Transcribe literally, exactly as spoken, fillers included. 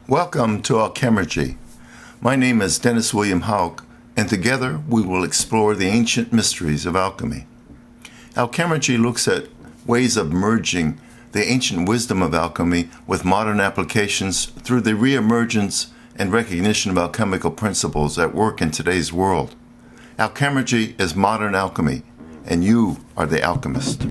Welcome to Alchemergy. My name is Dennis William Houck, and together we will explore the ancient mysteries of alchemy. Alchemergy looks at ways of merging the ancient wisdom of alchemy with modern applications through the reemergence and recognition of alchemical principles at work in today's world. Alchemergy is modern alchemy, and you are the alchemist.